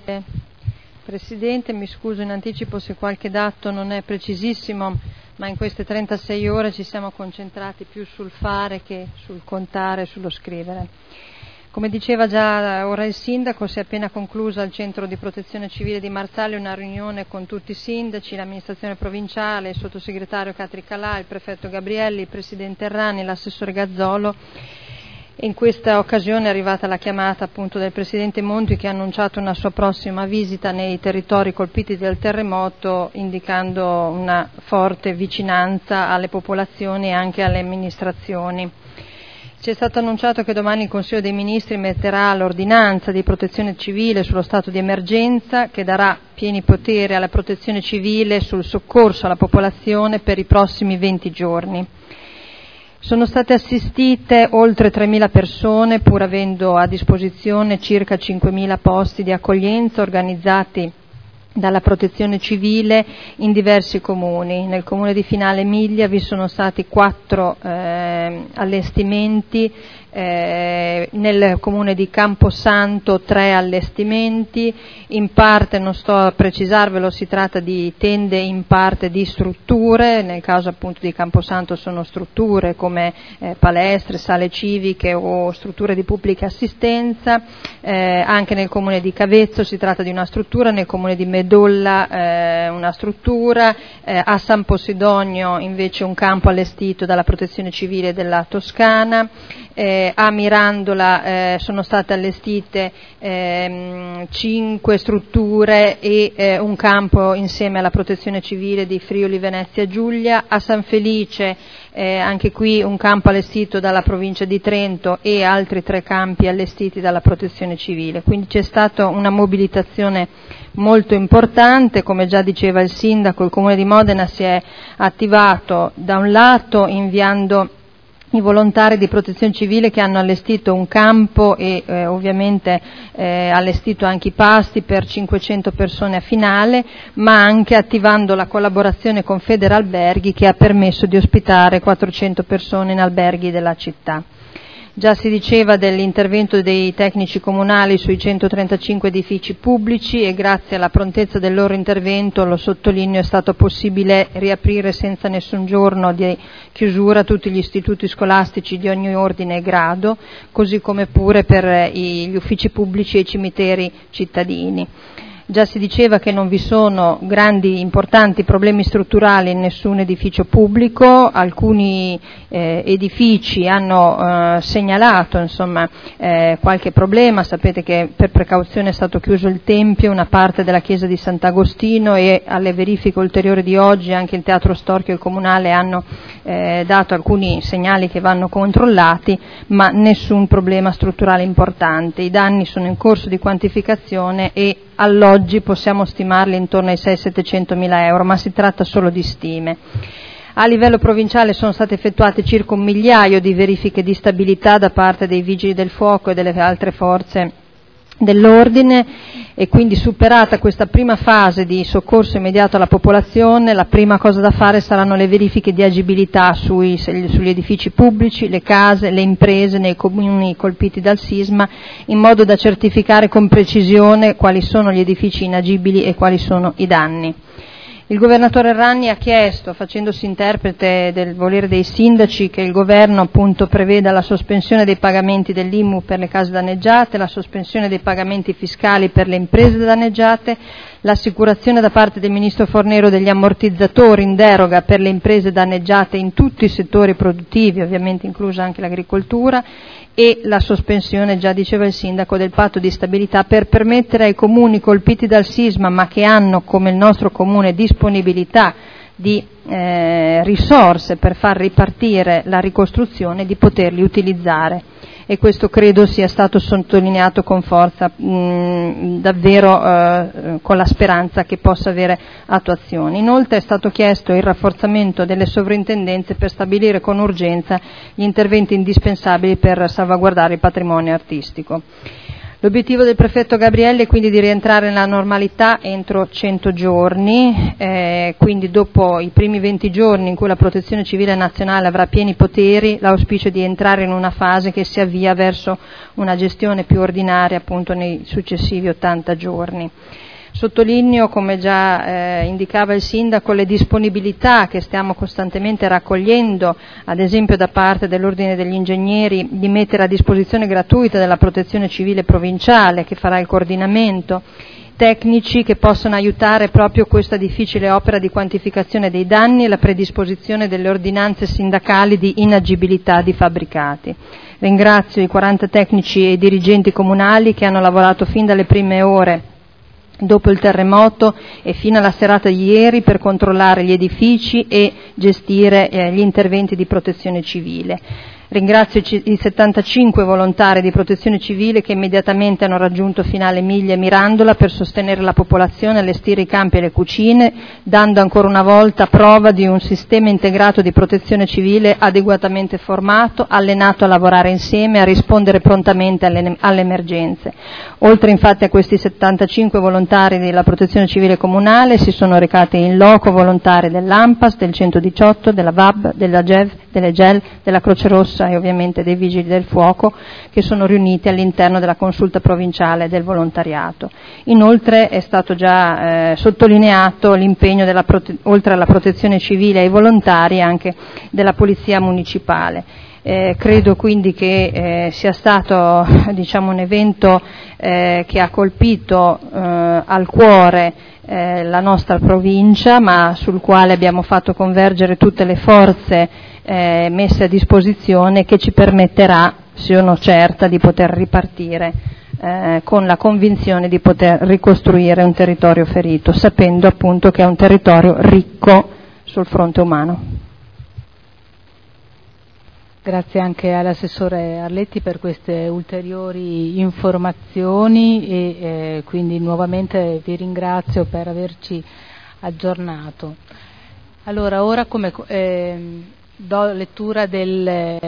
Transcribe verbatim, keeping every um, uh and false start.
Presidente, mi scuso in anticipo se qualche dato non è precisissimo, ma in queste trentasei ore ci siamo concentrati più sul fare che sul contare e sullo scrivere. Come diceva già ora il Sindaco, si è appena conclusa al Centro di Protezione Civile di Marsale una riunione con tutti i sindaci, l'amministrazione provinciale, il sottosegretario Catri Calà, il prefetto Gabrielli, il presidente Errani, l'assessore Gazzolo. In questa occasione è arrivata la chiamata appunto del Presidente Monti, che ha annunciato una sua prossima visita nei territori colpiti dal terremoto, indicando una forte vicinanza alle popolazioni e anche alle amministrazioni. Ci è stato annunciato che domani il Consiglio dei Ministri metterà l'ordinanza di protezione civile sullo stato di emergenza, che darà pieni poteri alla protezione civile sul soccorso alla popolazione per i prossimi venti giorni. Sono state assistite oltre tremila persone, pur avendo a disposizione circa cinquemila posti di accoglienza organizzati dalla protezione civile in diversi comuni. Nel comune di Finale Emilia vi sono stati quattro eh, allestimenti, eh, nel comune di Camposanto tre allestimenti, in parte, non sto a precisarvelo, si tratta di tende, in parte di strutture. Nel caso appunto di Camposanto sono strutture come eh, palestre, sale civiche o strutture di pubblica assistenza. Eh, anche nel comune di Cavezzo si tratta di una struttura, nel comune di Medolla eh, una struttura, eh, a San Possidonio invece un campo allestito dalla protezione civile della Toscana. Eh, a Mirandola eh, sono state allestite eh, cinque strutture e eh, un campo insieme alla protezione civile di Friuli Venezia Giulia. A San Felice eh, anche qui un campo allestito dalla provincia di Trento e altri tre campi allestiti dalla protezione civile. Quindi c'è stata una mobilitazione molto importante. Come già diceva il Sindaco, il Comune di Modena si è attivato da un lato inviando i volontari di protezione civile che hanno allestito un campo e eh, ovviamente eh, allestito anche i pasti per cinquecento persone a Finale, ma anche attivando la collaborazione con Federalberghi, che ha permesso di ospitare quattrocento persone in alberghi della città. Già si diceva dell'intervento dei tecnici comunali sui centotrentacinque edifici pubblici e grazie alla prontezza del loro intervento, lo sottolineo, è stato possibile riaprire senza nessun giorno di chiusura tutti gli istituti scolastici di ogni ordine e grado, così come pure per gli uffici pubblici e i cimiteri cittadini. Già si diceva che non vi sono grandi importanti problemi strutturali in nessun edificio pubblico. Alcuni eh, edifici hanno eh, segnalato insomma eh, qualche problema. Sapete che per precauzione è stato chiuso il Tempio, una parte della chiesa di Sant'Agostino, e alle verifiche ulteriori di oggi anche il Teatro Storico e il Comunale hanno eh, dato alcuni segnali che vanno controllati, ma nessun problema strutturale importante. I danni sono in corso di quantificazione e all'oggi possiamo stimarli intorno ai sei-settecentomila euro, ma si tratta solo di stime. A livello provinciale sono state effettuate circa un migliaio di verifiche di stabilità da parte dei vigili del fuoco e delle altre forze dell'ordine, e quindi superata questa prima fase di soccorso immediato alla popolazione, la prima cosa da fare saranno le verifiche di agibilità sui, sugli edifici pubblici, le case, le imprese nei comuni colpiti dal sisma, in modo da certificare con precisione quali sono gli edifici inagibili e quali sono i danni. Il governatore Errani ha chiesto, facendosi interprete del volere dei sindaci, che il governo appunto preveda la sospensione dei pagamenti dell'I M U per le case danneggiate, la sospensione dei pagamenti fiscali per le imprese danneggiate, l'assicurazione da parte del ministro Fornero degli ammortizzatori in deroga per le imprese danneggiate in tutti i settori produttivi, ovviamente inclusa anche l'agricoltura, e la sospensione, già diceva il Sindaco, del patto di stabilità per permettere ai comuni colpiti dal sisma, ma che hanno come il nostro comune disponibilità di eh, risorse per far ripartire la ricostruzione, di poterli utilizzare. E questo credo sia stato sottolineato con forza, mh, davvero eh, con la speranza che possa avere attuazione. Inoltre è stato chiesto il rafforzamento delle sovrintendenze per stabilire con urgenza gli interventi indispensabili per salvaguardare il patrimonio artistico. L'obiettivo del prefetto Gabrielli è quindi di rientrare nella normalità entro cento giorni, eh, quindi dopo i primi venti giorni in cui la Protezione Civile Nazionale avrà pieni poteri, l'auspicio è di entrare in una fase che si avvia verso una gestione più ordinaria appunto nei successivi ottanta giorni. Sottolineo, come già eh, indicava il Sindaco, le disponibilità che stiamo costantemente raccogliendo, ad esempio da parte dell'Ordine degli Ingegneri, di mettere a disposizione gratuita della Protezione Civile Provinciale, che farà il coordinamento, tecnici che possono aiutare proprio questa difficile opera di quantificazione dei danni e la predisposizione delle ordinanze sindacali di inagibilità di fabbricati. Ringrazio i quaranta tecnici e i dirigenti comunali che hanno lavorato fin dalle prime ore dopo il terremoto e fino alla serata di ieri per controllare gli edifici e gestire eh, gli interventi di protezione civile. Ringrazio i settantacinque volontari di protezione civile che immediatamente hanno raggiunto Finale Emilia e Mirandola per sostenere la popolazione, allestire i campi e le cucine, dando ancora una volta prova di un sistema integrato di protezione civile adeguatamente formato, allenato a lavorare insieme, a rispondere prontamente alle, alle emergenze. Oltre infatti a questi settantacinque volontari della protezione civile comunale si sono recati in loco volontari dell'ANPAS, del centodiciotto, della V A B, della G E V, delle G E L, della Croce Rossa e ovviamente dei Vigili del Fuoco, che sono riuniti all'interno della consulta provinciale del volontariato. Inoltre è stato già eh, sottolineato l'impegno della prote- oltre alla protezione civile e ai volontari anche della polizia municipale. Eh, credo quindi che eh, sia stato diciamo, un evento eh, che ha colpito eh, al cuore eh, la nostra provincia, ma sul quale abbiamo fatto convergere tutte le forze eh, messe a disposizione, che ci permetterà, sono certa, di poter ripartire eh, con la convinzione di poter ricostruire un territorio ferito, sapendo appunto che è un territorio ricco sul fronte umano. Grazie anche all'assessore Arletti per queste ulteriori informazioni e eh, quindi nuovamente vi ringrazio per averci aggiornato. Allora, ora come eh, do lettura del